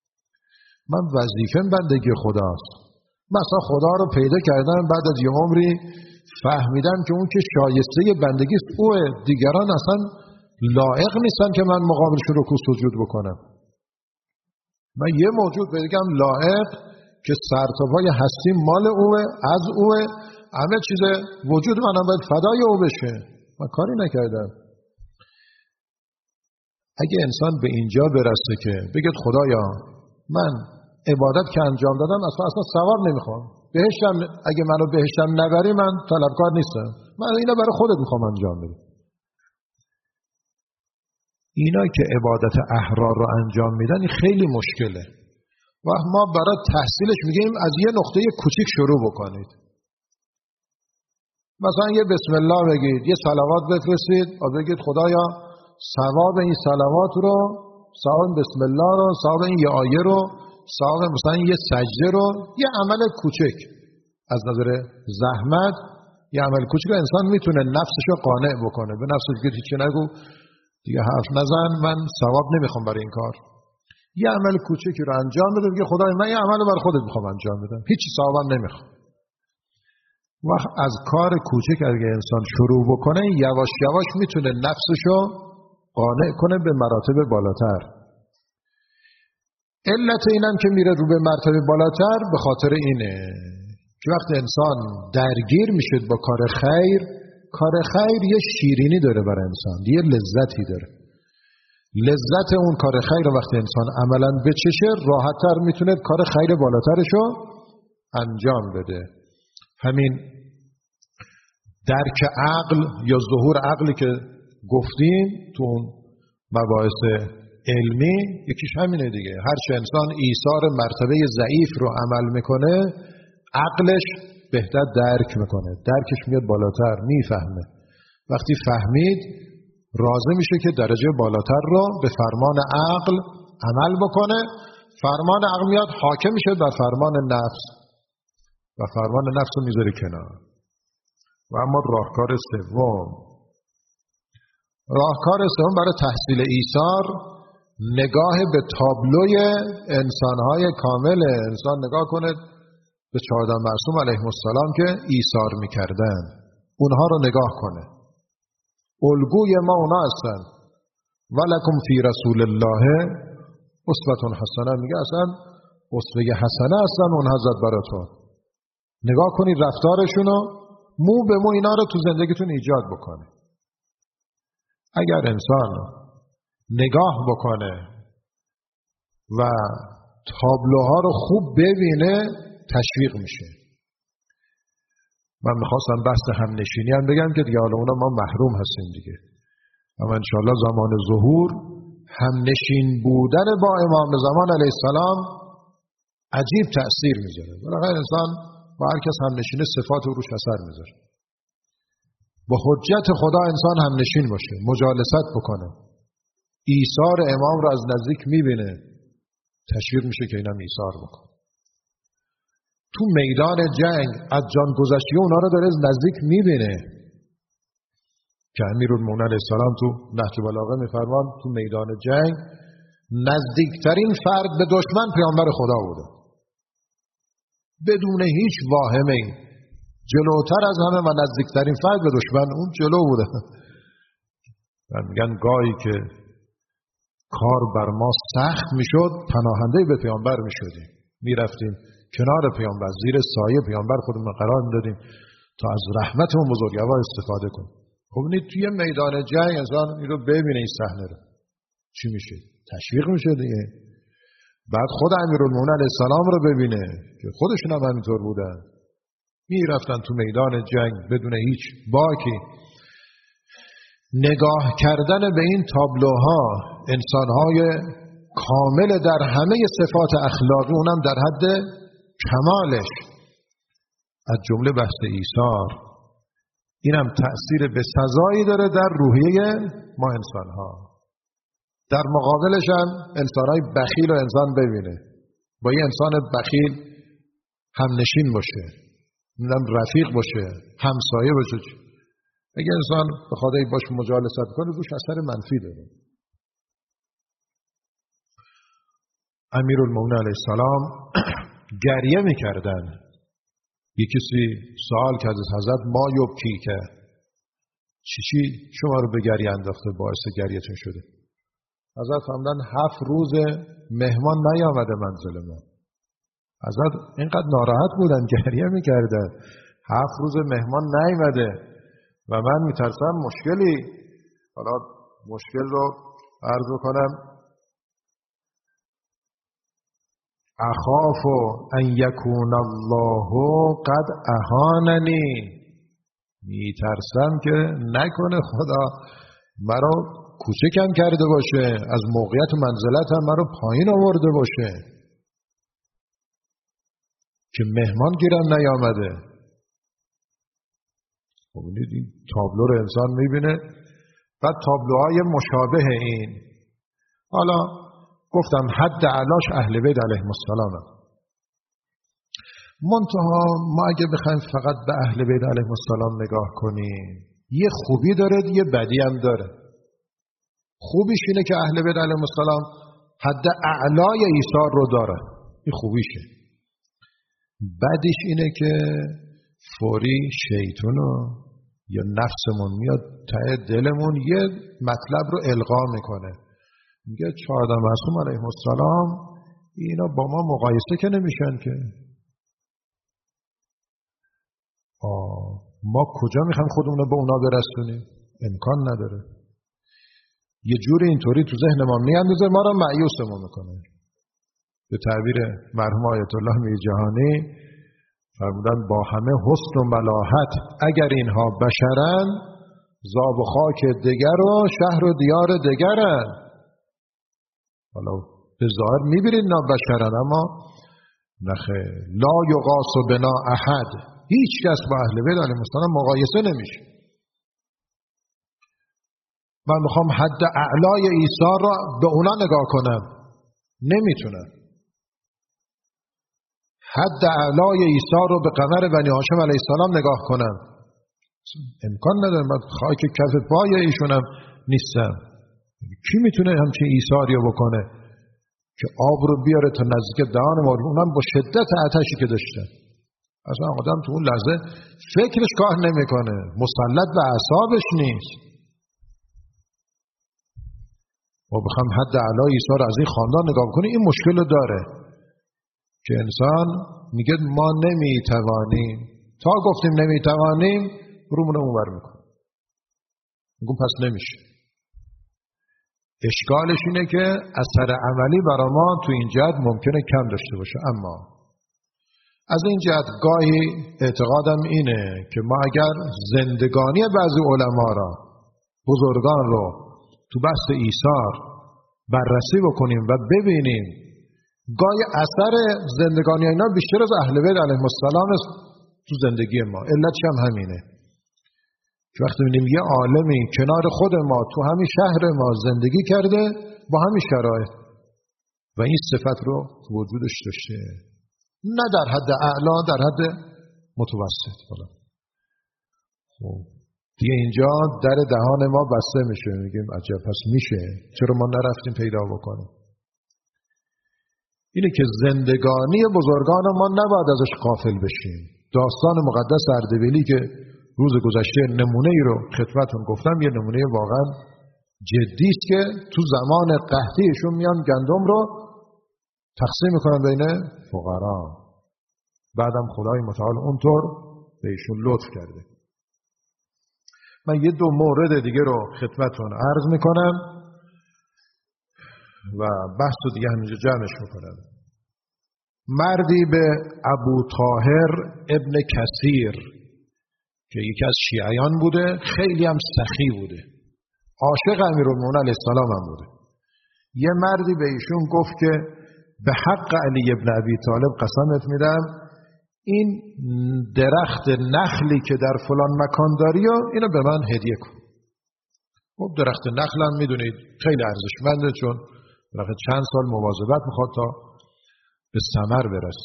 من وظیفه‌ام بندگی خداست. مثلا خدا رو پیدا کردم، بعد از یه عمری فهمیدم که اون که شایسته بندگی است اوه، دیگران اصلا لایق نیستن که من مقابلش رکوع سجود بکنم. من یه موجود بگم لایق که سر تا پای هستی مال اوه، از اوه، همه چیز وجود منم باید فدای او بشه. من کاری نکردم. اگه انسان به اینجا برسه که بگید خدایا من عبادت که انجام دادم اصلا اصلا ثواب نمیخوام، بهشتم اگه منو بهشتم نبری من طلبکار نیستم، من اینا برای خودت میخوام انجام بدم. اینا که عبادت احرار رو انجام میدن خیلی مشکله. و ما برای تحصیلش میگیم از یه نقطه کوچیک شروع بکنید. مثلا یه بسم الله بگید، یه صلوات بفرستید و بگید خدایا ثواب این صلوات رو، ثواب بسم الله رو، ثواب این یه آیه رو، ثواب مثلا یه سجده رو، یه عمل کوچک از نظر زحمت، یه عمل کوچک انسان میتونه نفسش رو قانع بکنه، به نفسش بگید هیچی نگو دیگه، حرف نزن، من ثواب نمیخوام برای این کار. یه عمل کوچکی رو انجام بده، بگه خدای من یه عمل رو برای خودت میخوام انجام بدم، هیچ ثوابم نمیخوام. وقت از کار کوچک اگه انسان شروع بکنه یواش یواش میتونه نفسشو قانع کنه به مراتب بالاتر. علت اینم که میره رو به مرتبه بالاتر به خاطر اینه که وقتی انسان درگیر میشه با کار خیر، کار خیر یه شیرینی داره برای انسان، یه لذتی داره. لذت اون کار خیر رو وقتی انسان عملاً بچشه راحت‌تر میتونه کار خیر بالاترشو انجام بده. همین درک عقل یا ظهور عقلی که گفتیم تو اون مباحث علمی یکیش همینه دیگه. هرچه انسان ایثار مرتبه ضعیف رو عمل میکنه عقلش بهتر درک میکنه، درکش میاد بالاتر، میفهمه. وقتی فهمید راضی میشه که درجه بالاتر رو به فرمان عقل عمل بکنه. فرمان عقل میاد حاکم میشه بر فرمان نفس و فرمان نفس رو میذاره کنار. و اما راهکار سوم، راهکار سوم برای تحصیل ایثار نگاه به تابلوی انسانهای کامل. انسان نگاه کنه به چهارده معصوم علیهم السلام که ایثار میکردن، اونها رو نگاه کنه. الگوی ما اونا هستن. ولکم فی رسول الله اسوة حسنه. میگه اصلا اسوه حسنه اصلا اون حضرت براتون. نگاه کنید رفتارشونو، مو به مو اینا رو تو زندگیتون ایجاد بکنه. اگر انسان نگاه بکنه و تابلوها رو خوب ببینه تشویق میشه. من میخواستم بحث همنشینی هم بگم که دیگه حالا اونا ما محروم هستیم دیگه، اما انشاءالله زمان ظهور همنشین بودن با امام زمان علیه السلام عجیب تأثیر میذاره. برای انسان با هر کس همنشینه صفات روش اثر میذاره. با حجت خدا انسان همنشین باشه، مجالست بکنه، ایثار امام رو از نزدیک میبینه، تشویق میشه که اینم ایثار بکنه. تو میدان جنگ از جان گذشتی اونا رو داره از نزدیک میبینه که امیرالمومنین علیه السلام تو نهج البلاغه میفرمان تو میدان جنگ نزدیکترین فرد به دشمن پیامبر خدا بوده، بدون هیچ واهمه‌ای جلوتر از همه و نزدیکترین فرد به دشمن اون جلو بوده. و میگن گاهی که کار بر ما سخت میشد پناهنده به پیامبر میشدیم، میرفتیم کنار پیامبر، زیر سایه پیامبر خودمون قرار میدادیم تا از رحمت اون بزرگوار استفاده کنیم. خب این توی میدان جنگ انسان این رو ببینه، این صحنه رو چی میشه؟ تشویق میشه دیگه. بعد خود امیرالمومنین علیه السلام رو ببینه که خودشون هم همینطور بودن، میرفتن تو میدان جنگ بدون هیچ باکی. نگاه کردن به این تابلوها انسانهای کامل در همه صفات اخلاقی، اونم در حد کمالش، از جمله بحث ایثار، اینم تأثیر به سزایی داره در روحیه ما انسانها. در مقابلش هم انسانهای بخیل و انسان ببینه، با یه انسان بخیل همنشین باشه، اونم رفیق باشه، همسایه باشه. اگه انسان به خدای باش مجالست کنه روش اثر منفی داره. امیرالمومنین علیه السلام گریه میکردن. یه کسی سوال کرد از حضرت ما یبکی که چی چی شما رو به گریه انداخته، باعث گریه‌تون شده؟ حضرت فرمودن هفت روز مهمان نیامده منزل ما. حضرت اینقدر ناراحت بودن گریه میکردن، هفت روز مهمان نیامده و من میترسم مشکلی، حالا مشکل رو عرض کنم، اخاف ان یکون الله قد اهاننی، میترسم که نکنه خدا مرا کوچکم کرده باشه، از موقعیت و منزلتم مرا پایین آورده باشه که مهمان گیرم نیامده. خب این تابلو رو انسان میبینه. بعد تابلوهای مشابه این، حالا گفتم حد علاش اهل بیت علیهم السلام، منتها ما اگه بخوایم فقط به اهل بیت علیهم السلام نگاه کنیم، یه خوبی داره یه بدی هم داره. خوبیش اینه که اهل بیت علیهم السلام حد اعلای ایثار رو داره، این خوبیشه. بدیش اینه که فوری شیطونو یا نفسمون میاد ته دلمون یه مطلب رو القا میکنه، میگه چهارده معصوم علیهم السلام اینا با ما مقایسه که نمیشن که، آه ما کجا میخوایم خودمون رو به اونا برسونیم؟ امکان نداره. یه جوری اینطوری تو ذهن ما میاندازه، ما رو مایوسمون میکنه. به تعبیر مرحوم آیت الله میرجهانی فرمودن با همه حسن و ملاحت اگر اینها بشرن، زاب و خاک دگر و شهر و دیار دگرن. حالا به ظاهر میبینید اینا بشرن، اما نخه لا یقاس بنا احد، هیچ کس با اهل بیت علیهم السلام مقایسه نمیشه. من میخوام حد اعلای ایثار را به اونا نگاه کنم، نمیتونم. حد اعلای ایثار رو به قمر بنی هاشم علیه السلام نگاه کنم، امکان نداره. من خاک کف پای ایشونم نیستم. کی میتونه همچین ایثاری رو بکنه که آب رو بیاره تا نزدیک دهان ما، اونم با شدت آتشی که داشتن؟ اصلا آدم تو اون لحظه فکرش کار نمیکنه، مسلط به اعصابش نیست. و بخوام حد اعلی عیسی رو از این خاندان نگاه کنی، این مشکل رو داره که انسان میگه ما نمیتوانیم، تا گفتیم نمیتوانیم رومون رو اونور میکنه، میگم پس نمیشه. اشکالش اینه که اثر عملی برای ما تو این جهت ممکنه کم داشته باشه. اما از این جهت گاهی اعتقادم اینه که ما اگر زندگانی بعضی علما را، بزرگان رو تو بحث ایثار بررسی بکنیم و ببینیم گاهی اثر زندگانی اینا بیشتر از اهل بیت علیهم السلام است تو زندگی ما. علتش هم همینه که وقتی می‌بینیم یه عالمی کنار خود ما تو همین شهر ما زندگی کرده با همین شرایط و این صفت رو تو وجودش داشته، نه در حد اعلا، در حد متوسط. حالا خب دیگه اینجا در دهان ما بسته میشه، میگیم عجب پس میشه، چرا ما نرفتیم پیدا بکنیم؟ اینه که زندگانی بزرگان ما نباید ازش غافل بشیم. داستان مقدس اردبیلی که روز گذشته نمونه ای رو خدمتتون گفتم، یه نمونه واقعا جدی است که تو زمان قحطیشون میان گندم رو تقسیم میکنن بین فقرا، بعدم خدای متعال اونطور به ایشون لطف کرده. من یه دو مورد دیگه رو خدمتتون عرض میکنم و بحث رو دیگه همینجا جمعش میکنم. مردی به ابو طاهر ابن کثیر که یکی از شیعیان بوده، خیلی هم سخی بوده، عاشق امیرالمومنین علیه السلام هم بوده. یه مردی به ایشون گفت که به حق علی ابن ابی طالب قسمت میدم این درخت نخلی که در فلان مکان داری و اینو به من هدیه کن. خب درخت نخل هم میدونید خیلی ارزشمنده، چون درخت چند سال مواظبت میخواد تا به ثمر برسه.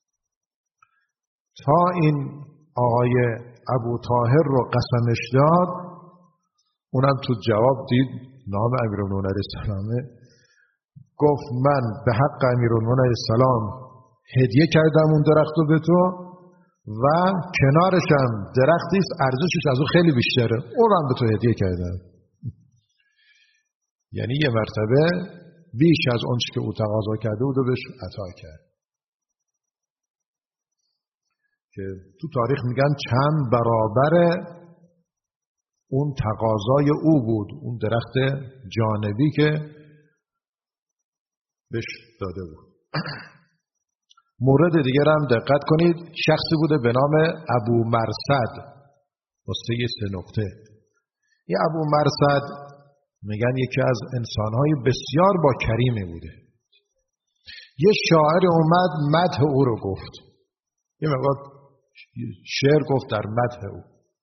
تا این آقای ابو طاهر رو قسمش داد، اونم تو جواب دید نام امیرالمومنین علیه السلام، گفت من به حق امیرالمومنین علیه السلام هدیه کردم اون درختو به تو و کنارش هم درختی است ارزشش از اون خیلی بیشتره، اون رو هم به تو هدیه کردم. یعنی یه مرتبه بیش از اون چی که او تقاضا کرده بود و بهش عطا کرد، که تو تاریخ میگن چند برابر اون تقاضای او بود، اون درخت جانبی که بهش داده بود. مورد دیگر هم دقت کنید، شخصی بوده به نام ابو مرصد، واسه یه سه نقطه. یه ابو مرصد میگن یکی از انسانهای بسیار با کریمی بوده. یه شاعر اومد مدح او رو گفت، یه مقدار شعر گفت در مدح او.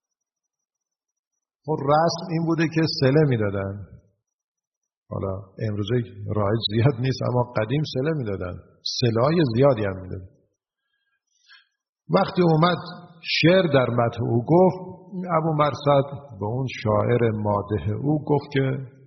خب رسم این بوده که صله میدادن، حالا امروزه رایج زیاد نیست اما قدیم صله میدادن، صله‌های زیادی هم میدادن. وقتی اومد شعر در مدح او گفت، ابو مرصد به اون شاعر مادح او گفت که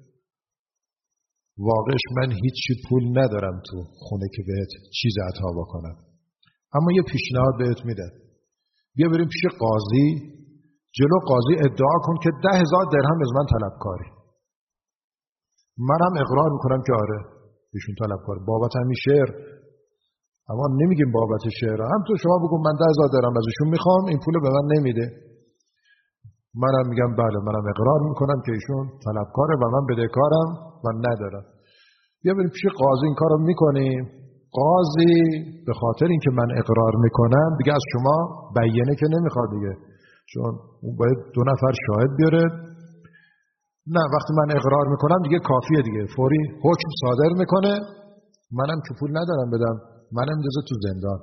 واقعش من هیچی پول ندارم تو خونه که بهت چیز عطا بکنم، اما یه پیشنهاد بهت میدم، بیا بریم پیش قاضی، جلو قاضی ادعا کن که ده هزار درهم از من طلبکاری. منم اقرار میکنم که آره ایشون طلبکار بابت همین شعر، اما نمیگیم بابت شعر، هم تو شما بگو من ده هزار درهم از ایشون میخوام، این پول به من نمیده، منم میگم بله منم اقرار میکنم که ایشون طلبکاره و من بدهکارم و ندارم. بیا بریم پیش قاضی این کارو میکنیم. قاضی به خاطر اینکه من اقرار میکنم دیگه از شما بیانه که نمیخواد دیگه، چون اون باید دو نفر شاهد بیاره. نه وقتی من اقرار میکنم دیگه کافیه دیگه، فوری حکم صادر میکنه، منم که پول ندارم بدم، منم دیگه تو زندان.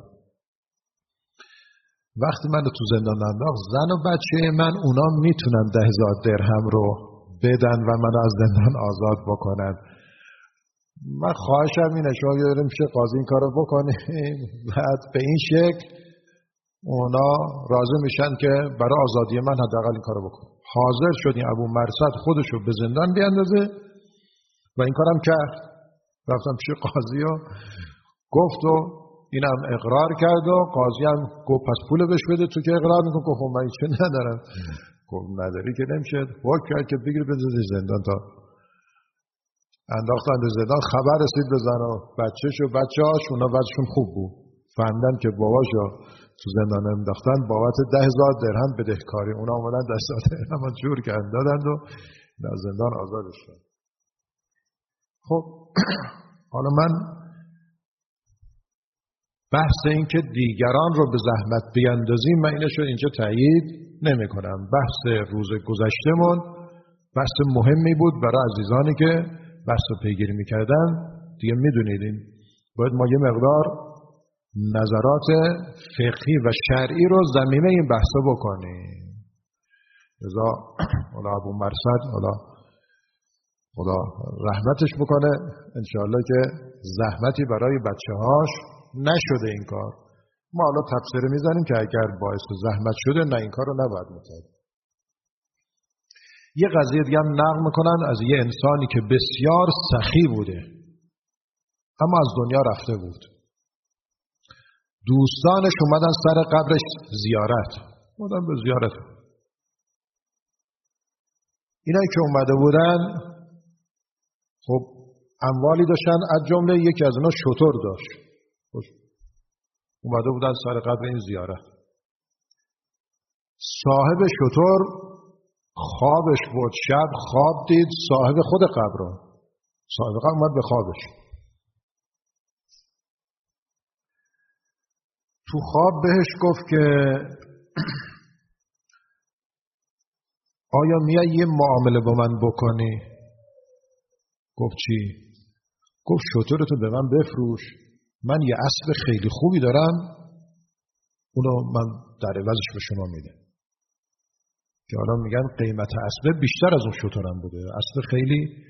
وقتی من تو زندان انداخت، زن و بچه من اونا میتونن ده هزار درهم رو بدن و من از زندان آزاد بکنن. من خواهشم اینه شما یادم میشه قاضی این کارو بکنه، بعد به این شکل اونا راضی میشن که برای آزادی من حداقل این کارو بکن. حاضر شد این ابو مرصد خودشو به زندان بیاندازه و این کارم کرد. رفتم پیش قاضی و گفت و اینم اقرار کرد و قاضی هم گفت پس پول بهش بده، تو که اقرار میکن. گفت من چه ندارم. گفت نداری که نمیشه، حکم کرد که بگیر بذاری زندان تا انداختن به زندان. خبر رسید به زن و بچه‌ش و بچه‌هاش، اونا بعدشون خوب بود، فهمیدن که باباشو تو زندان انداختن بابت ده هزار درهم بدهکاری. اونا اومدن ده هزار درهم جور کردن دادند و در زندان آزادش شد. خب حالا من بحث این که دیگران رو به زحمت بیندازیم، من اینش رو اینجا تایید نمی کنم. بحث روز گذشتمون بحث مهمی بود برای عزیزانی که بحث رو پیگیری میکردن. دیگه میدونید این باید ما یه مقدار نظرات فقهی و شرعی رو زمینه این بحثا بکنیم. لذا حالا ابو مرصد حالا خدا رحمتش بکنه انشاءالله که زحمتی برای بچه هاش نشده این کار. ما حالا تفسیر میزنیم که اگر باعث زحمت شده نه این کار رو نباید میکرد. یه قضیه دیگه هم نقل میکنن از یه انسانی که بسیار سخی بوده اما از دنیا رفته بود. دوستانش اومدن سر قبرش زیارت، اومدن به زیارت. اینایی که اومده بودن خب اموالی داشتن، از جمله یکی از اونا شتر داشت. اومده بودن سر قبر این زیارت. صاحب شتر خوابش بود، شب خواب دید صاحب خود قبر رو. صاحب قبر اومد به خوابش. تو خواب بهش گفت که آیا میای یه معامله با من بکنی؟ گفت چی؟ گفت شترتو به من بفروش، من یه اسب خیلی خوبی دارم، اونو من در عوضش به شما میدم. که حالا میگن قیمت اسب بیشتر از اون شترم بوده، اسب خیلی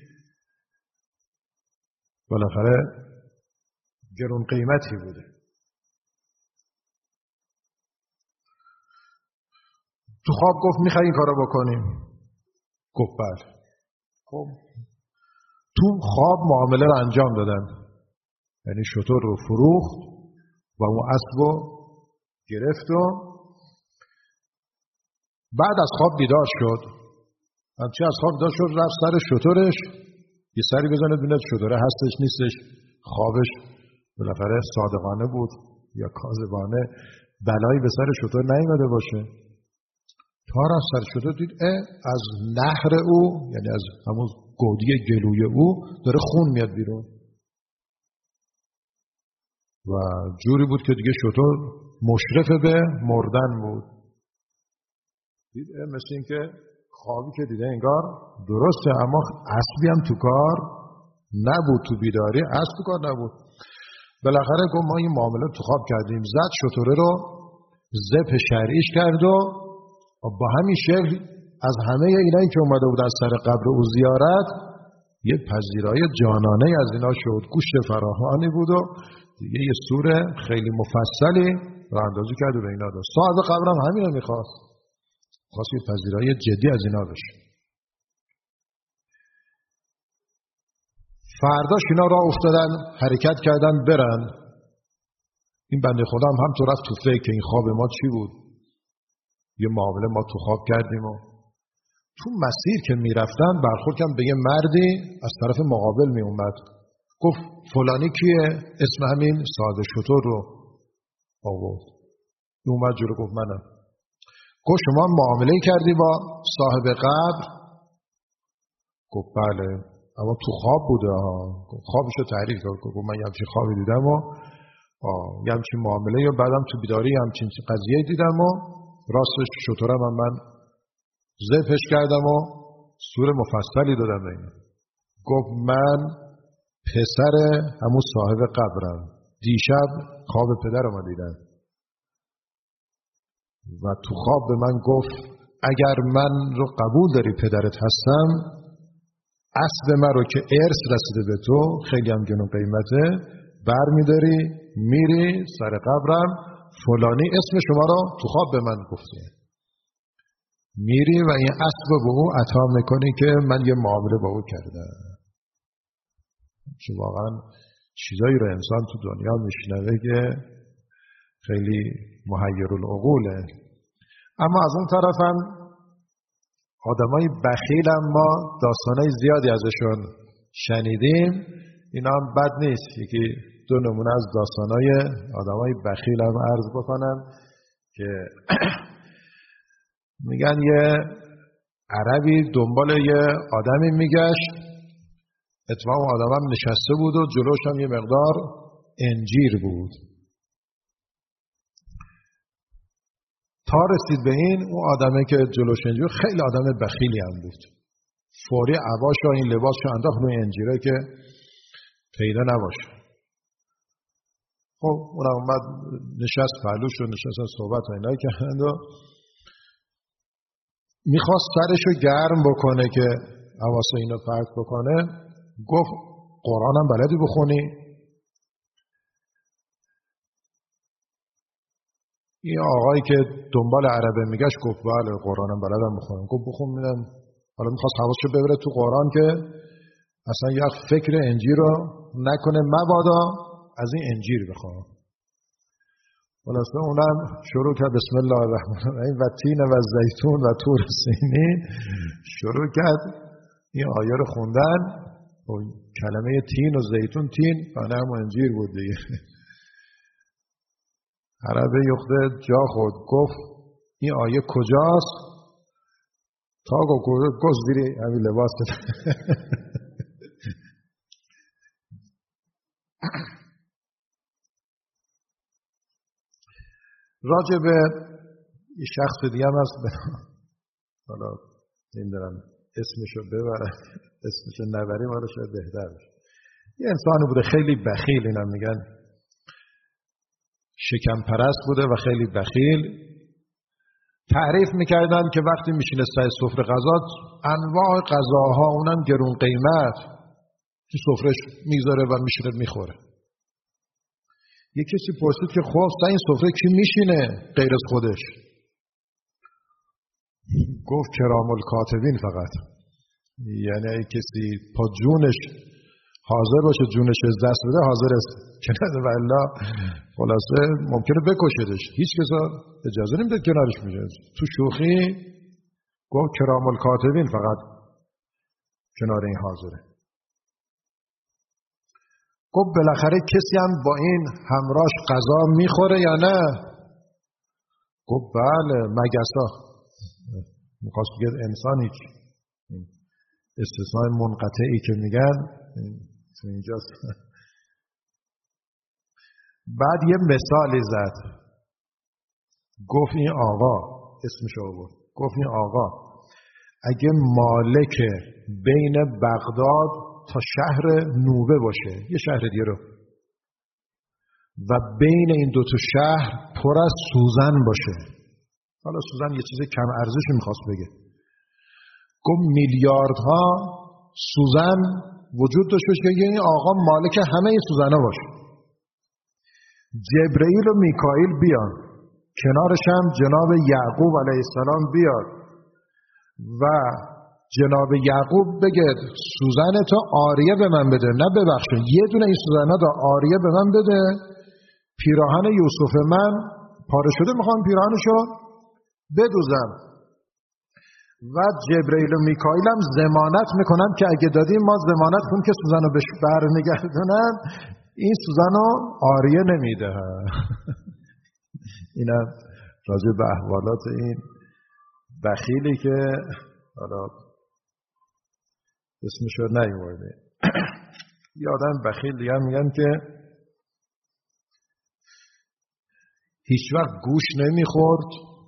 بالاخره گرون قیمتی بوده. تو خواب گفت میخوای این کارو بکنیم؟ گفت بله. خب تو خواب معامله رو انجام دادن، یعنی شتر رو فروخت و اون اسب رو گرفت و بعد از خواب بیدار شد. همچی از خواب بیدار شد رفت سر شترش یه سری بزنه ببینه شتره هستش نیستش. خوابش بالاخره صادقانه بود یا کاذبانه، بلایی به سر شتر نیامده باشه. تا رفت سر شتر دید از نهر او، یعنی از همون گودی گلوی او داره خون میاد بیرون و جوری بود که دیگه شتر مشرف به مردن بود. دید مثل این که خوابی که دیده انگار درسته، اما اسبی هم تو کار نبود، تو بیداری اسب تو کار نبود. بالاخره گفت ما این معامله تو خواب کردیم، زد شتره رو ذبح شرعیش کرد و با همین شکل از همه اینایی که اومده بود از سر قبر او زیارت یه پذیرای جانانه از اینا شد. گوشت فراوانی بود و دیگه یه سور خیلی مفصلی راه اندازی کرد و به اینا داد. صاحب قبرم همین رو میخواست، خواست یه پذیرای جدی از اینا بشه. فرداش اینا راه افتادن، حرکت کردن برن. این بنده خدا هم همطور رفت تو فکر که این خواب ما چی بود، یه معامله ما تو خواب کردیم و تو مسیر که میرفتن برخورد کردن به یه مردی از طرف مقابل می اومد. گفت فلانی کیه؟ اسم همین صاحب شتر رو آورد. اومد جلو گفت منم. گفت شما معامله کردی با صاحب قبر؟ گفت بله، اما تو خواب بوده ها. خوابش رو تعریف کرد. گفت من یه همچین خوابی دیدم و یه همچین معامله یا بعدم تو بیداری یه همچین قضیه دیدم و راستش شترم هم من ذبحش کردم و سور مفصلی دادم به این. گفت من پسر همون صاحب قبرم، دیشب خواب پدرم دیدم و تو خواب به من گفت اگر من رو قبول داری پدرت هستم، اسب من رو که ارث رسیده به تو خیلی هم گرون قیمته، بر میداری میری سر قبرم، فلانی اسم شما رو تو خواب به من گفته، میری و این اسب به او عطا میکنی که من یه معامله با او کردم. چون واقعا چیزایی رو انسان تو دنیا میشنوه که خیلی محیرالعقوله. اما از اون طرف هم آدمای بخیل هم ما داستانای زیادی ازشون شنیدیم، اینا هم بد نیست. یکی دو نمونه از داستانای آدمای بخیل هم عرض بکنم که میگن یه عربی دنبال یه آدمی میگشت، اتفاقا آدم هم نشسته بود و جلوش هم یه مقدار انجیر بود. تا رسید به این، اون آدمه که جلوش انجیر خیلی آدم بخیلی هم بود، فوری عباش و این لباس رو انداخت روی انجیره که پیدا نباشه. خب اونم اومد نشست پهلوش و نشست صحبت و اینایی که و میخواست سرشو گرم بکنه که حواس اینو پرت بکنه. گفت قرآنم بلدی بخونی؟ این آقایی که دنبال عربه میگشت گفت بله قرآنم بلدم بخونم. گفت بخون میدم. حالا میخواست حواسشو ببره تو قرآن که اصلا یک فکر انجیر رو نکنه، مبادا از این انجیر بخوام. خلاصه اونم شروع کرد بسم الله الرحمن الرحیم و تین و زیتون و طور سینین، شروع کرد این آیه رو خوندن. و کلمه تین و زیتون، تین معنی هم انجیر بود دیگه. عربه یخته جا خود گفت این آیه کجاست؟ تا گفت گفت زیری همین لباس راجع به یه شخص دیگه هم هست، حالا نمیدونم اسمشو ببرم اسمشو نبریم حالا شاید بهتر بشه. یه انسانی بوده خیلی بخیل، اینم میگن شکم پرست بوده و خیلی بخیل. تعریف میکردن که وقتی میشینه سر سفره غذا، انواع غذاها اونم گرون قیمت تو سفرهش میذاره و میشینه میخوره. یک کسی پرسید که خب سر این سفره کی میشینه غیر از خودش؟ گفت کرام الکاتبین فقط. یعنی اگه کسی پا جونش حاضر باشه جونش از دست بده حاضر است، که نه والله خلاصه ممکنه بکشدش، هیچ کسا اجازه نمیده کنارش میشه. تو شوخی گفت کرام الکاتبین فقط کنار این حاضره. گفت بالاخره کسی هم با این همراهش غذا میخوره یا نه؟ گفت بله مگسا. میخواست بگید انسانی که استثناء منقطعی که میگن تو اینجاست. بعد یه مثالی زد، گفت این آقا اسمش آورد، گفت این آقا اگه مالک بین بغداد تا شهر نوبه باشه، یه شهر دیگه رو، و بین این دوتا شهر پر از سوزن باشه، حالا سوزن یه چیز کم ارزش میخواست بگه، گفت میلیاردها سوزن وجود داشته باشه که این آقا مالک همه این سوزن ها باشه. جبرئیل و میکائیل بیان، کنارش هم جناب یعقوب علیه السلام بیاد و جناب یعقوب بگه سوزن تو آریه به من بده، نه ببخشه یه دونه این سوزن ها دا آریه به من بده، پیراهن یوسف من پاره شده میخوام پیراهنشو بدوزم. و جبرئیل و میکائیل هم ضمانت میکنن که اگه دادیم ما ضمانت کنیم که سوزن رو بهش برنگردونن، این سوزن رو آریه نمیده. اینم راجع به احوالات این بخیلی که حالا اسمش رو نیورده. یه آدم بخیل دیگه میگن که هیچ وقت گوش نمیخورد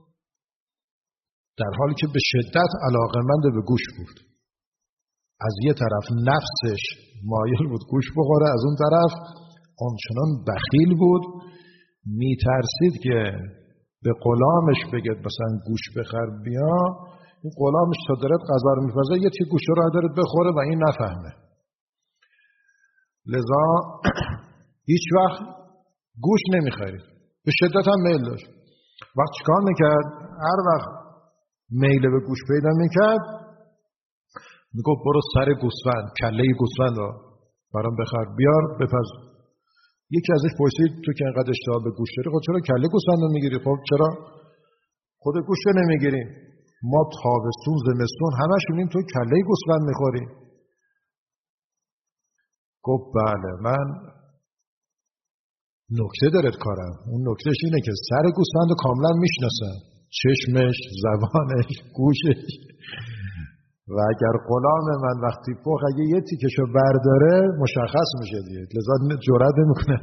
در حالی که به شدت علاقه‌مند به گوش بود. از یه طرف نفسش مایل بود گوش بخوره، از اون طرف آنچنان بخیل بود میترسید که به غلامش بگه مثلا گوش بخر بیا، این غلامش تا داره غذا رو میپزه یه تیکه گوش رو داره بخوره و این نفهمه. لذا هیچ وقت گوش نمیخرید، به شدت هم میل داشت. وقت چیکار میکرد؟ هر وقت میل به گوش پیدا میکرد میگفت برو سر گوسفند، کله گوسفند رو برام بخر بیار بپز. یکی ازش پرسید تو که اینقدر اشتها به گوش داری، خب چرا کله گوسفند رو میگیری؟ خب چرا خود گوش رو نمیگیری؟ ما تابستون زمستون همش میبینیم تو کله گوسفند میخوری. گفت بله من نکته داره کارم. اون نکتهش اینه که سر گوسفند رو کاملا میشناسم، چشمش، زبانش، گوشش، و اگر غلام من وقتی فوق اگه یه تیکشو برداره مشخص میشه دیگه، لذا جرئت نمیکنه.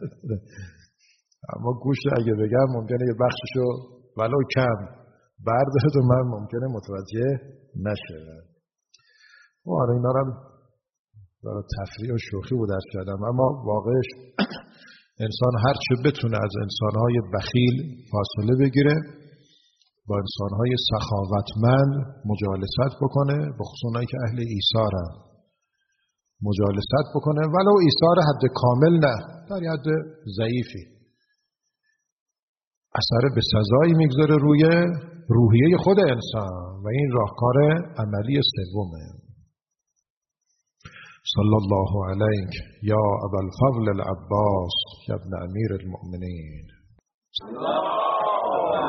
اما گوش اگه بگم ممکنه یه بخششو ولو کم برداره تو من ممکنه متوجه نشه. و آره اینا رو برای تفریح و شوخی بود درست کردم، اما واقعش انسان هر چه بتونه از انسانهای بخیل فاصله بگیره، با انسانهای سخاوتمند مجالست بکنه، به خصوص اونایی که اهل ایثارن مجالست بکنه، ولو ایثار حد کامل نه، در حد ضعیفی، اثر به سزایی میگذاره روی روحیه خود انسان و این راهکار عملی سومه. صلی الله علیک یا ابا الفضل العباس یا ابن امیر المؤمنین.